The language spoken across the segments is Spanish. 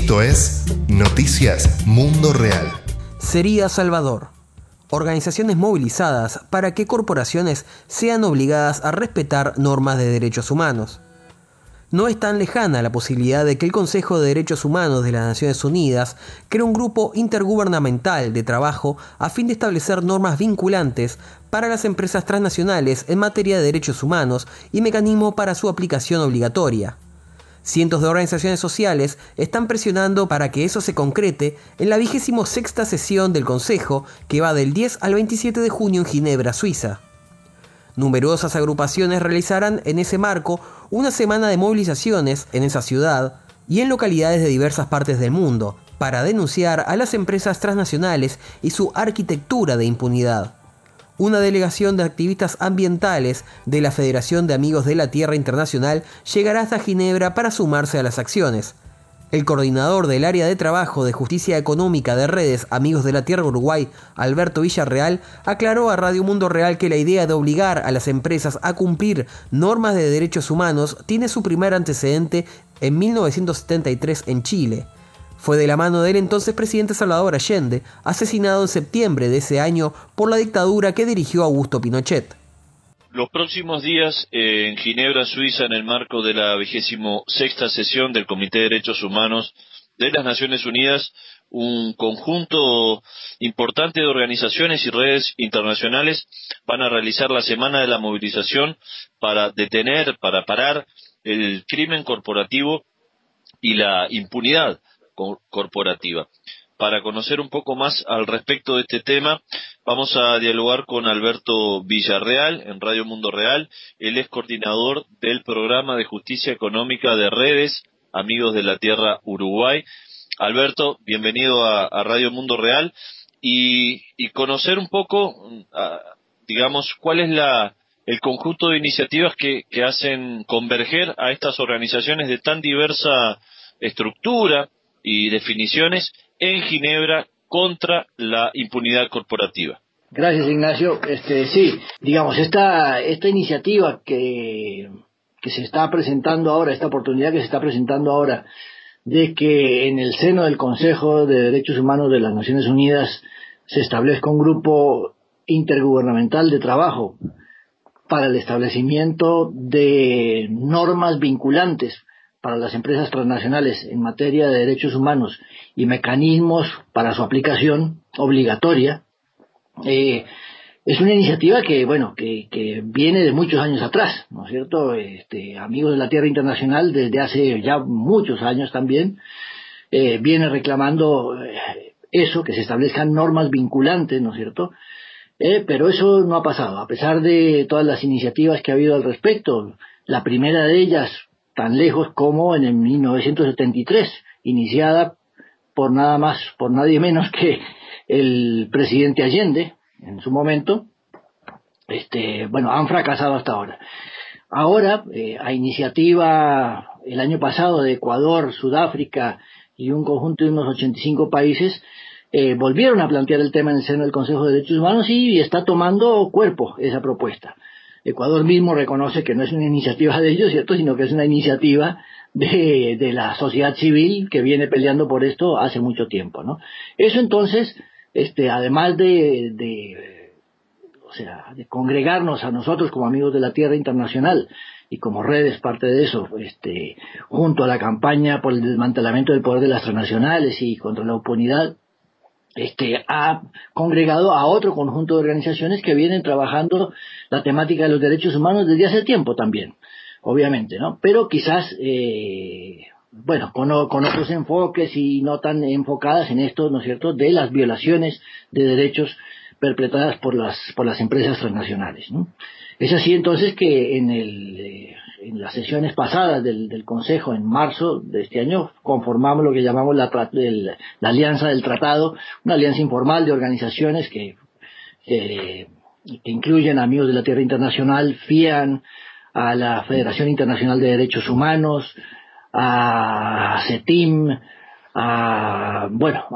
Esto es Noticias Mundo Real. Sería Salvador. Organizaciones movilizadas para que corporaciones sean obligadas a respetar normas de derechos humanos. No es tan lejana la posibilidad de que el Consejo de Derechos Humanos de las Naciones Unidas cree un grupo intergubernamental de trabajo a fin de establecer normas vinculantes para las empresas transnacionales en materia de derechos humanos y mecanismos para su aplicación obligatoria. Cientos de organizaciones sociales están presionando para que eso se concrete en la 26ª sesión del Consejo, que va del 10 al 27 de junio en Ginebra, Suiza. Numerosas agrupaciones realizarán en ese marco una semana de movilizaciones en esa ciudad y en localidades de diversas partes del mundo para denunciar a las empresas transnacionales y su arquitectura de impunidad. Una delegación de activistas ambientales de la Federación de Amigos de la Tierra Internacional llegará hasta Ginebra para sumarse a las acciones. El coordinador del área de trabajo de justicia económica de redes Amigos de la Tierra Uruguay, Alberto Villarreal, aclaró a Radio Mundo Real que la idea de obligar a las empresas a cumplir normas de derechos humanos tiene su primer antecedente en 1973 en Chile. Fue de la mano del entonces presidente Salvador Allende, asesinado en septiembre de ese año por la dictadura que dirigió Augusto Pinochet. Los próximos días en Ginebra, Suiza, en el marco de la 26ª sesión del Comité de Derechos Humanos de las Naciones Unidas, un conjunto importante de organizaciones y redes internacionales van a realizar la Semana de la Movilización para detener, para parar el crimen corporativo y la impunidad corporativa. Para conocer un poco más al respecto de este tema, vamos a dialogar con Alberto Villarreal en Radio Mundo Real. Él es coordinador del Programa de Justicia Económica de Redes Amigos de la Tierra Uruguay. Alberto, bienvenido a Radio Mundo Real y conocer un poco, digamos, cuál es el conjunto de iniciativas que hacen converger a estas organizaciones de tan diversa estructura y definiciones en Ginebra contra la impunidad corporativa. Gracias, Ignacio. Sí, digamos, esta iniciativa que se está presentando ahora, esta oportunidad que se está presentando ahora, de que en el seno del Consejo de Derechos Humanos de las Naciones Unidas se establezca un grupo intergubernamental de trabajo para el establecimiento de normas vinculantes para las empresas transnacionales en materia de derechos humanos y mecanismos para su aplicación obligatoria, es una iniciativa que viene de muchos años atrás, ¿no es cierto? Amigos de la Tierra Internacional desde hace ya muchos años también viene reclamando eso, que se establezcan normas vinculantes, ¿no es cierto? Pero eso no ha pasado, a pesar de todas las iniciativas que ha habido al respecto. La primera de ellas, tan lejos como en el 1973, iniciada por nadie menos que el presidente Allende, en su momento, han fracasado hasta ahora. Ahora, a iniciativa el año pasado de Ecuador, Sudáfrica y un conjunto de unos 85 países, volvieron a plantear el tema en el seno del Consejo de Derechos Humanos y está tomando cuerpo esa propuesta. Ecuador mismo reconoce que no es una iniciativa de ellos, ¿cierto?, sino que es una iniciativa de la sociedad civil que viene peleando por esto hace mucho tiempo, ¿no? Eso entonces, además de congregarnos a nosotros como Amigos de la Tierra Internacional y como redes parte de eso, junto a la campaña por el desmantelamiento del poder de las transnacionales y contra la impunidad, ha congregado a otro conjunto de organizaciones que vienen trabajando la temática de los derechos humanos desde hace tiempo también, obviamente, ¿no? Pero quizás, con otros enfoques y no tan enfocadas en esto, ¿no es cierto?, de las violaciones de derechos perpetradas por las empresas transnacionales, ¿no? Es así entonces que en las sesiones pasadas del Consejo, en marzo de este año, conformamos lo que llamamos la Alianza del Tratado, una alianza informal de organizaciones que incluyen a Amigos de la Tierra Internacional, FIAN, a la Federación Internacional de Derechos Humanos, a CETIM, a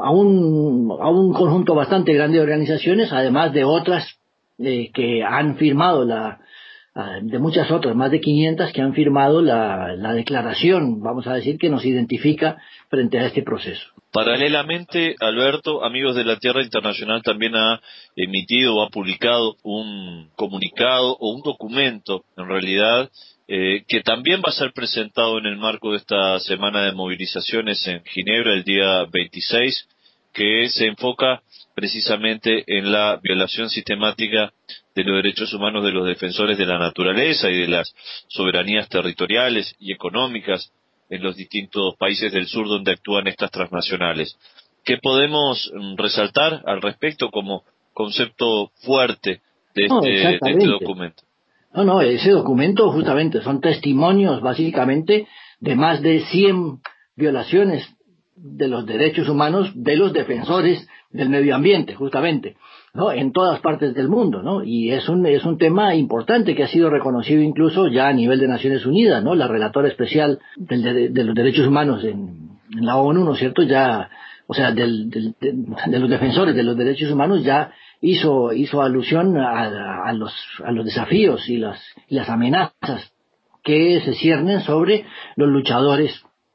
un conjunto bastante grande de organizaciones, además de otras que han firmado de muchas otras, más de 500 que han firmado la declaración, vamos a decir, que nos identifica frente a este proceso. Paralelamente, Alberto, Amigos de la Tierra Internacional también ha emitido o ha publicado un comunicado o un documento, en realidad, que también va a ser presentado en el marco de esta semana de movilizaciones en Ginebra el día 26, que se enfoca precisamente en la violación sistemática de los derechos humanos de los defensores de la naturaleza y de las soberanías territoriales y económicas en los distintos países del sur donde actúan estas transnacionales. ¿Qué podemos resaltar al respecto como concepto fuerte de este documento? No, ese documento justamente son testimonios básicamente de más de 100 violaciones de los derechos humanos de los defensores del medio ambiente, justamente, ¿no? En todas partes del mundo, ¿no? Y es un tema importante que ha sido reconocido incluso ya a nivel de Naciones Unidas, ¿no? La relatora especial de los derechos humanos en la ONU, ¿no es cierto? Ya, o sea, de los defensores de los derechos humanos ya hizo alusión a los desafíos y las amenazas que se ciernen sobre los luchadores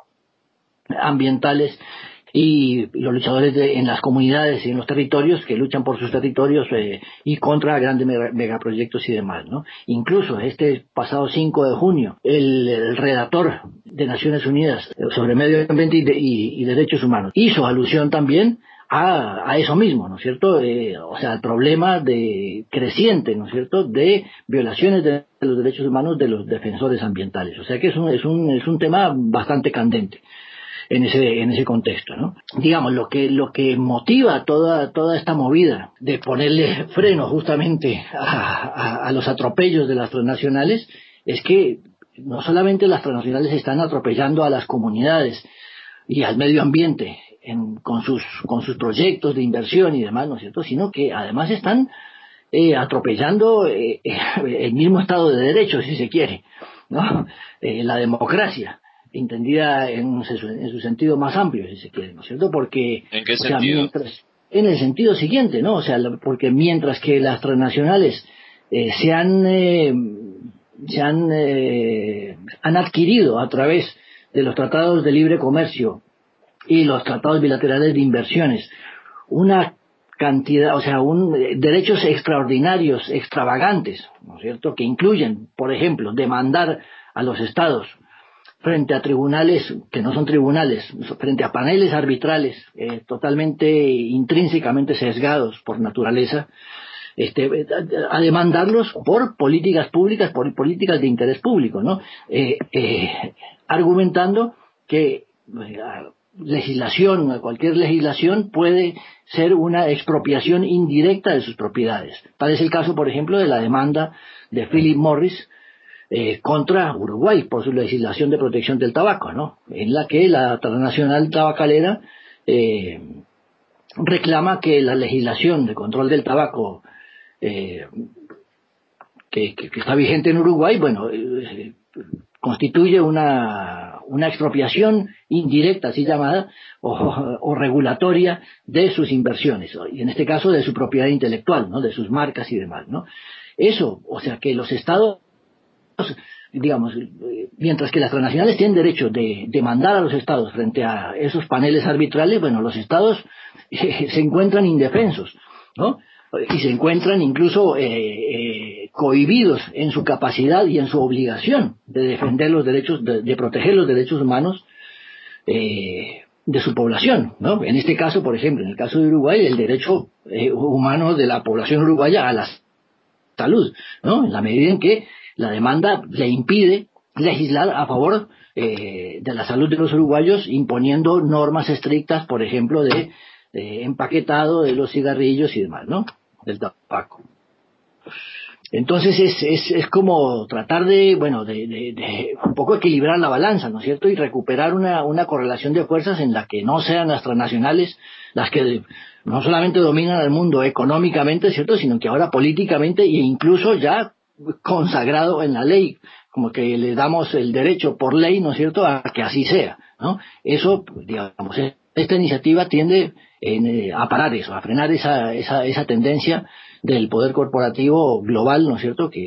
ambientales y los luchadores en las comunidades y en los territorios que luchan por sus territorios y contra grandes megaproyectos y demás, ¿no? Incluso este pasado 5 de junio el redactor de Naciones Unidas sobre medio ambiente y derechos humanos hizo alusión también a eso mismo, ¿no es cierto? O sea, el problema creciente, ¿no es cierto?, de violaciones de los derechos humanos de los defensores ambientales. O sea que es un tema bastante candente en ese contexto, ¿no? Digamos, lo que motiva toda esta movida de ponerle freno justamente a los atropellos de las transnacionales es que no solamente las transnacionales están atropellando a las comunidades y al medio ambiente con sus proyectos de inversión y demás, ¿no es cierto?, sino que además están atropellando el mismo Estado de Derecho, si se quiere, ¿no? La democracia entendida en su sentido más amplio, si se quiere, ¿no es cierto? Porque, ¿en qué sentido? En el sentido siguiente, ¿no? O sea, porque mientras que las transnacionales han adquirido a través de los tratados de libre comercio y los tratados bilaterales de inversiones una cantidad, o sea, derechos extraordinarios, extravagantes, ¿no es cierto?, que incluyen, por ejemplo, demandar a los estados frente a tribunales que no son tribunales, frente a paneles arbitrales totalmente intrínsecamente sesgados por naturaleza, a demandarlos por políticas públicas, por políticas de interés público, ¿no? Argumentando que cualquier legislación puede ser una expropiación indirecta de sus propiedades. Tal es el caso, por ejemplo, de la demanda de Philip Morris contra Uruguay por su legislación de protección del tabaco, ¿no? En la que la transnacional tabacalera reclama que la legislación de control del tabaco que está vigente en Uruguay, bueno, constituye una expropiación indirecta, así llamada, o regulatoria de sus inversiones, y en este caso de su propiedad intelectual, ¿no?, de sus marcas y demás, ¿no? Eso, o sea que los estados, digamos, mientras que las transnacionales tienen derecho de demandar a los estados frente a esos paneles arbitrales, bueno, los estados se encuentran indefensos, ¿no? Y se encuentran incluso cohibidos en su capacidad y en su obligación de defender los derechos, de proteger los derechos humanos de su población, ¿no? En este caso, por ejemplo, en el caso de Uruguay, el derecho humano de la población uruguaya a la salud, ¿no?, en la medida en que la demanda le impide legislar a favor de la salud de los uruguayos, imponiendo normas estrictas, por ejemplo, de empaquetado de los cigarrillos y demás, ¿no?, del tabaco. Entonces es como tratar de un poco equilibrar la balanza, ¿no es cierto?, y recuperar una correlación de fuerzas en la que no sean las transnacionales las que no solamente dominan al mundo económicamente, ¿cierto?, sino que ahora políticamente e incluso ya consagrado en la ley, como que le damos el derecho por ley, ¿no es cierto?, a que así sea, ¿no? Eso, digamos, esta iniciativa tiende a parar eso, a frenar esa tendencia del poder corporativo global, ¿no es cierto?, que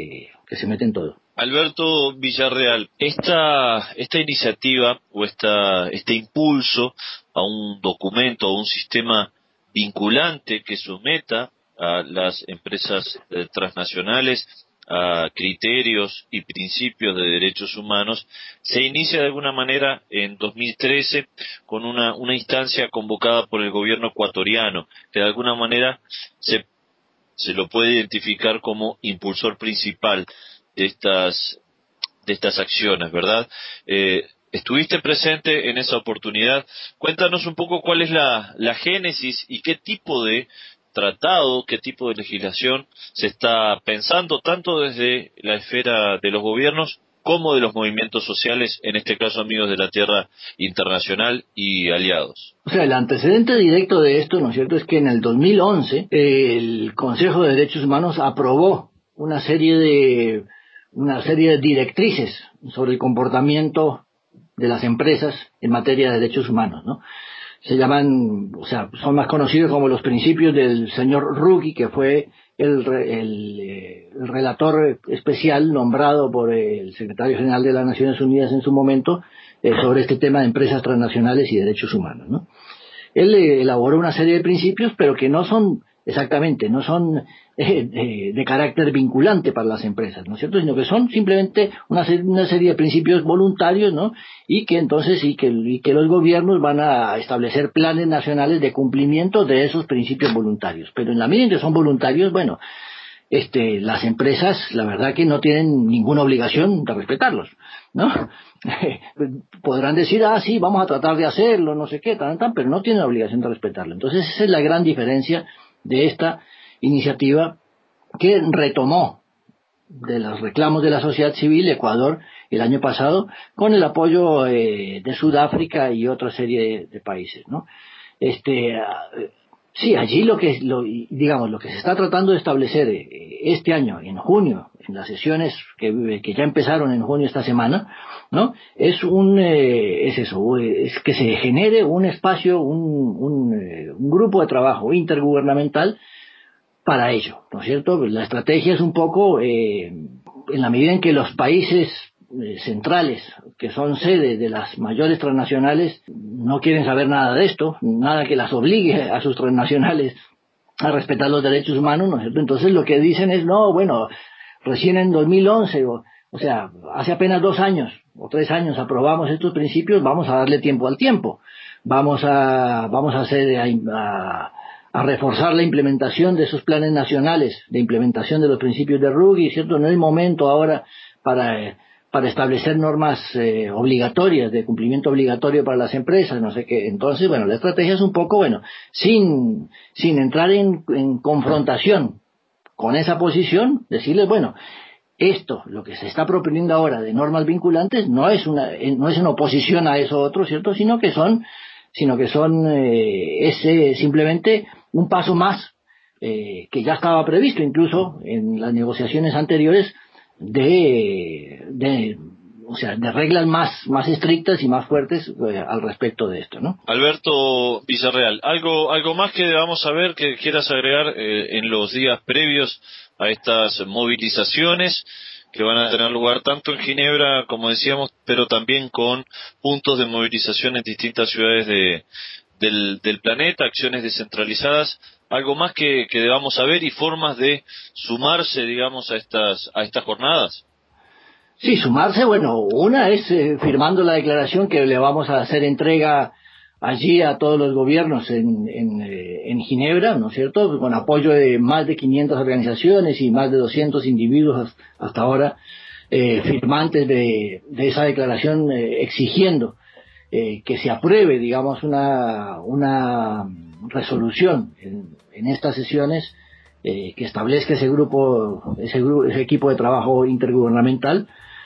que se mete en todo. Alberto Villarreal, esta iniciativa o este impulso a un documento, a un sistema vinculante que someta a las empresas transnacionales a criterios y principios de derechos humanos, se inicia de alguna manera en 2013 con una instancia convocada por el gobierno ecuatoriano, que de alguna manera se lo puede identificar como impulsor principal de estas acciones, ¿verdad? Estuviste presente en esa oportunidad. Cuéntanos un poco cuál es la génesis y qué tipo de tratado, qué tipo de legislación se está pensando tanto desde la esfera de los gobiernos como de los movimientos sociales, en este caso Amigos de la Tierra Internacional y aliados. O sea, el antecedente directo de esto, ¿no es cierto?, es que en el 2011 el Consejo de Derechos Humanos aprobó una serie de directrices sobre el comportamiento de las empresas en materia de derechos humanos, ¿no? Se llaman, o sea, son más conocidos como los principios del señor Ruggie, que fue el relator especial nombrado por el secretario general de las Naciones Unidas en su momento sobre este tema de empresas transnacionales y derechos humanos, ¿no? Él elaboró una serie de principios, pero que no son de carácter vinculante para las empresas, ¿no es cierto?, sino que son simplemente una serie de principios voluntarios, ¿no?, y que entonces que los gobiernos van a establecer planes nacionales de cumplimiento de esos principios voluntarios. Pero en la medida en que son voluntarios, bueno, las empresas, la verdad que no tienen ninguna obligación de respetarlos, ¿no? Podrán decir, sí, vamos a tratar de hacerlo, no sé qué, pero no tienen obligación de respetarlo. Entonces esa es la gran diferencia de esta iniciativa que retomó de los reclamos de la sociedad civil de Ecuador el año pasado con el apoyo de Sudáfrica y otra serie de países, ¿no? Sí, allí lo que se está tratando de establecer este año, en junio, en las sesiones que ya empezaron en junio esta semana, ¿no?, es que se genere un espacio, un grupo de trabajo intergubernamental para ello, ¿no es cierto? La estrategia es un poco, en la medida en que los países centrales, que son sedes de las mayores transnacionales, no quieren saber nada de esto, nada que las obligue a sus transnacionales a respetar los derechos humanos, ¿no es cierto? Entonces lo que dicen es, no, bueno, recién en 2011, o sea, hace apenas 2 años o 3 años aprobamos estos principios, vamos a darle tiempo al tiempo, vamos a reforzar la implementación de esos planes nacionales de implementación de los principios de Ruggie, ¿cierto? No es momento ahora para establecer normas obligatorias, de cumplimiento obligatorio para las empresas, no sé qué. Entonces, bueno, la estrategia es un poco, bueno, sin entrar en confrontación con esa posición, decirles, bueno, lo que se está proponiendo ahora de normas vinculantes no es en oposición a eso otro, ¿cierto?, sino que son simplemente un paso más que ya estaba previsto incluso en las negociaciones anteriores de reglas más estrictas y más fuertes al respecto de esto, ¿no? Alberto Villarreal, algo más que debamos saber, que quieras agregar en los días previos a estas movilizaciones que van a tener lugar tanto en Ginebra, como decíamos, pero también con puntos de movilización en distintas ciudades del planeta, acciones descentralizadas? ¿Algo más que debamos saber y formas de sumarse, digamos, a estas jornadas? Sí, sumarse, bueno, una es firmando la declaración que le vamos a hacer entrega allí a todos los gobiernos en Ginebra, ¿no es cierto?, con apoyo de más de 500 organizaciones y más de 200 individuos hasta ahora, firmantes de esa declaración, exigiendo que se apruebe, digamos, una resolución en estas sesiones que establezca ese equipo de trabajo intergubernamental.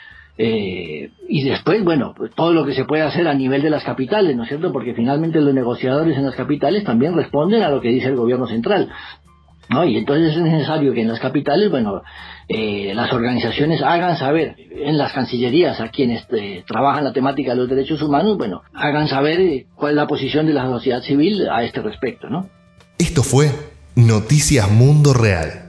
Y después, bueno, pues todo lo que se puede hacer a nivel de las capitales, ¿no es cierto?, porque finalmente los negociadores en las capitales también responden a lo que dice el gobierno central, ¿no? Y entonces es necesario que en las capitales, bueno, las organizaciones hagan saber en las cancillerías a quienes trabajan la temática de los derechos humanos, bueno, hagan saber cuál es la posición de la sociedad civil a este respecto, ¿no? Esto fue Noticias Mundo Real.